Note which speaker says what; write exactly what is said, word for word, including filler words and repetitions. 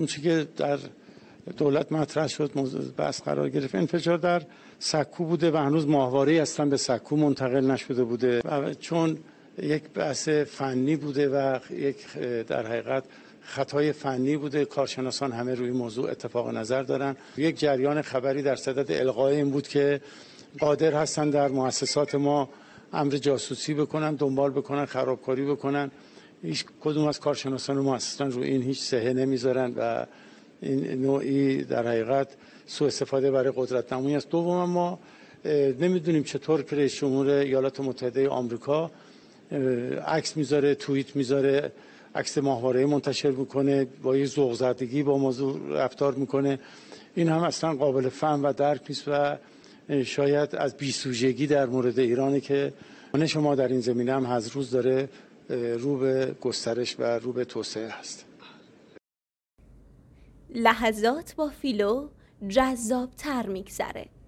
Speaker 1: اون چیزی که در دولت مطرح شد موضوع بحث قرار گرفت انفجار در سکو بوده و هنوز ماهواره‌ای اصلا به سکو منتقل نشده بوده و چون یک بحث فنی بوده و یک در حقیقت خطای فنی بوده، کارشناسان همه روی موضوع اتفاق نظر دارن. یک جریان خبری در صدد القای این بود که قادر هستن در مؤسسات ما امر جاسوسی بکنن، دنبال بکنن، خرابکاری بکنن. هیچ کدوم از کارشناسان و مؤسسان روی این هیچ صحه نمیذارن و این نوعی در حقیقت سوء استفاده برای قدرت نمایی است. دوم ما نمیدونیم چطور که رئیس جمهور ایالات متحده آمریکا عکس میذاره، توییت میذاره، عکس ماهواره‌ای منتشر میکنه، با یه ذوق زدگی با موضوع رفتار میکنه. این هم اصلا قابل فهم و درک نیست و شاید از بیسوژگی در مورد ایرانی که شما در این زمینه هم هر روز داره رو به گسترش و رو به توسعه هست.
Speaker 2: لحظات با فیلو جذاب‌تر می‌گذره.